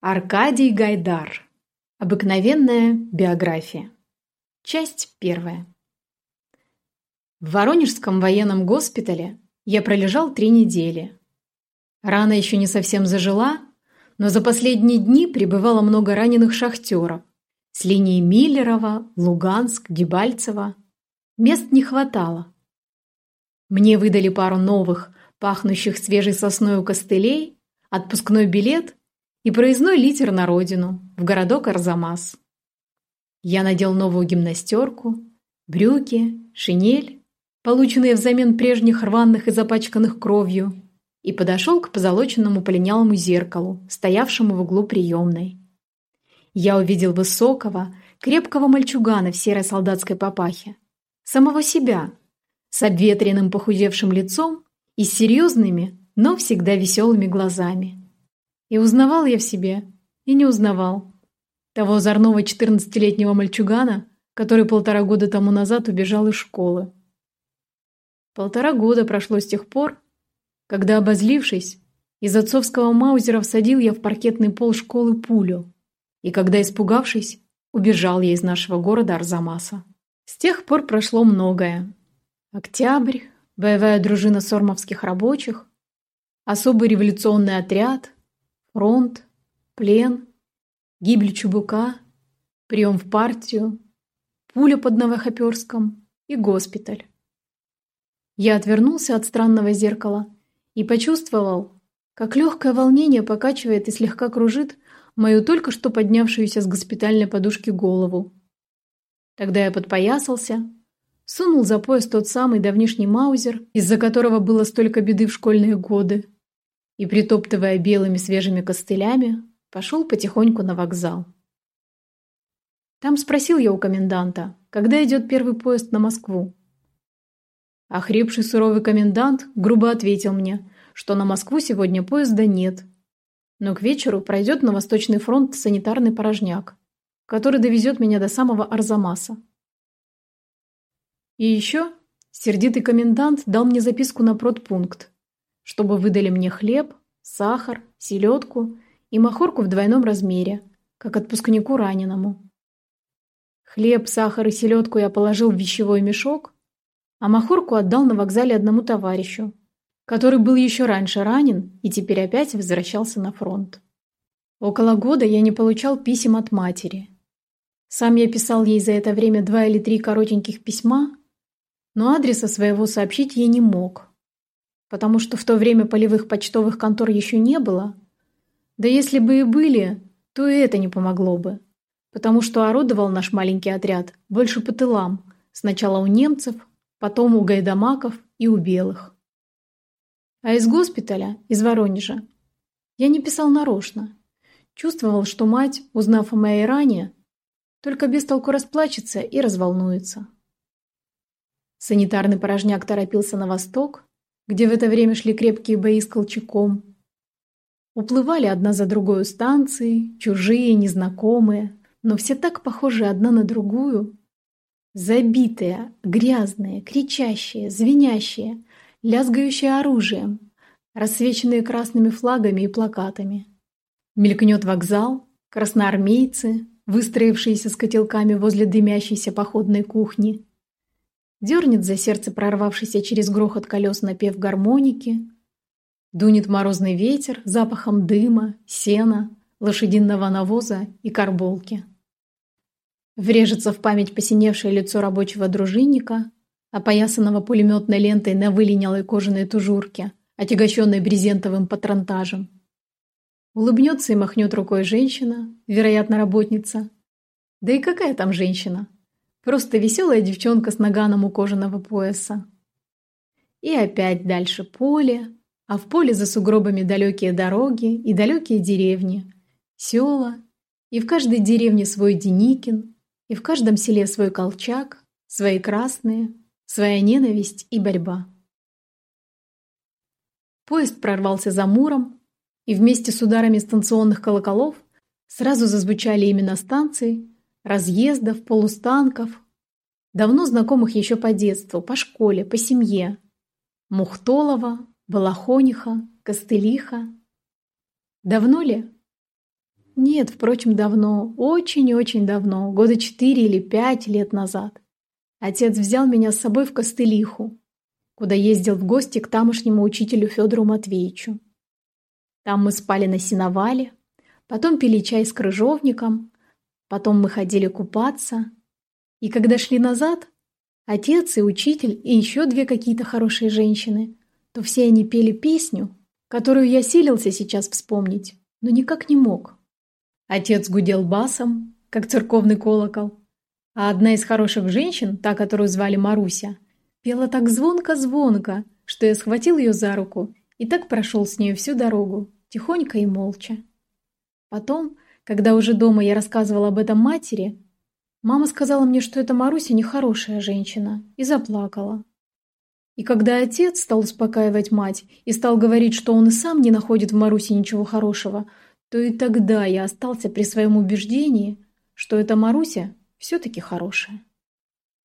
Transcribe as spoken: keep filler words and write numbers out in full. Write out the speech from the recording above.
Аркадий Гайдар. Обыкновенная биография. Часть первая. В Воронежском военном госпитале я пролежал три недели. Рана еще не совсем зажила, но за последние дни прибывало много раненых шахтеров с линии Миллерово, Луганск, Дебальцево. Мест не хватало. Мне выдали пару новых, пахнущих свежей сосною костылей, отпускной билет и проездной литер на родину, в городок Арзамас. Я надел новую гимнастерку, брюки, шинель, полученные взамен прежних рваных и запачканных кровью, и подошел к позолоченному полинялому зеркалу, стоявшему в углу приемной. Я увидел высокого, крепкого мальчугана в серой солдатской папахе, самого себя, с обветренным похудевшим лицом и с серьезными, но всегда веселыми глазами. И узнавал я в себе, и не узнавал того озорного четырнадцатилетнего мальчугана, который полтора года тому назад убежал из школы. Полтора года прошло с тех пор, когда, обозлившись, из отцовского маузера всадил я в паркетный пол школы пулю, и когда, испугавшись, убежал я из нашего города Арзамаса. С тех пор прошло многое. Октябрь, боевая дружина сормовских рабочих, особый революционный отряд, фронт, плен, гибель Чубука, прием в партию, пуля под Новохоперском и госпиталь. Я отвернулся от странного зеркала и почувствовал, как легкое волнение покачивает и слегка кружит мою только что поднявшуюся с госпитальной подушки голову. Тогда я подпоясался, сунул за пояс тот самый давнишний маузер, из-за которого было столько беды в школьные годы, и, притоптывая белыми свежими костылями, пошел потихоньку на вокзал. Там спросил я у коменданта, когда идет первый поезд на Москву. Охрипший суровый комендант грубо ответил мне, что на Москву сегодня поезда нет, но к вечеру пройдет на Восточный фронт санитарный порожняк, который довезет меня до самого Арзамаса. И еще сердитый комендант дал мне записку на продпункт, чтобы выдали мне хлеб, сахар, селедку и махорку в двойном размере, как отпускнику раненому. Хлеб, сахар и селедку я положил в вещевой мешок, а махорку отдал на вокзале одному товарищу, который был еще раньше ранен и теперь опять возвращался на фронт. Около года я не получал писем от матери. Сам я писал ей за это время два или три коротеньких письма, но адреса своего сообщить ей не мог, потому что в то время полевых почтовых контор еще не было, да если бы и были, то и это не помогло бы, потому что орудовал наш маленький отряд больше по тылам, сначала у немцев, потом у гайдамаков и у белых. А из госпиталя, из Воронежа, я не писал нарочно. Чувствовал, что мать, узнав о моей ране, только без толку расплачется и разволнуется. Санитарный порожняк торопился на восток, где в это время шли крепкие бои с Колчаком. Уплывали одна за другой станции, чужие, незнакомые, но все так похожи одна на другую. Забитые, грязные, кричащие, звенящие, лязгающие оружием, рассвеченные красными флагами и плакатами. Мелькнет вокзал, красноармейцы, выстроившиеся с котелками возле дымящейся походной кухни. Дернет за сердце прорвавшийся через грохот колес напев гармоники. Дунет морозный ветер запахом дыма, сена, лошадиного навоза и карболки. Врежется в память посиневшее лицо рабочего дружинника, опоясанного пулеметной лентой на вылинялой кожаной тужурке, отягощенной брезентовым патронтажем. Улыбнется и махнет рукой женщина, вероятно, работница. Да и какая там женщина? Просто веселая девчонка с наганом у кожаного пояса. И опять дальше поле, а в поле за сугробами далекие дороги и далекие деревни, села, и в каждой деревне свой Деникин, и в каждом селе свой Колчак, свои красные, своя ненависть и борьба. Поезд прорвался за Муром, и вместе с ударами станционных колоколов сразу зазвучали имена станций, разъездов, полустанков, давно знакомых еще по детству, по школе, по семье. Мухтолова, Балахониха, Костылиха. Давно ли? Нет, впрочем, давно, очень-очень давно, года четыре или пять лет назад. Отец взял меня с собой в Костылиху, куда ездил в гости к тамошнему учителю Федору Матвеевичу. Там мы спали на сеновале, потом пили чай с крыжовником, потом мы ходили купаться. И когда шли назад, отец и учитель и еще две какие-то хорошие женщины, то все они пели песню, которую я силился сейчас вспомнить, но никак не мог. Отец гудел басом, как церковный колокол, а одна из хороших женщин, та, которую звали Маруся, пела так звонко-звонко, что я схватил ее за руку и так прошел с нею всю дорогу, тихонько и молча. Потом, когда уже дома я рассказывал об этом матери, мама сказала мне, что эта Маруся нехорошая женщина, и заплакала. И когда отец стал успокаивать мать и стал говорить, что он и сам не находит в Марусе ничего хорошего, то и тогда я остался при своем убеждении, что эта Маруся все-таки хорошая.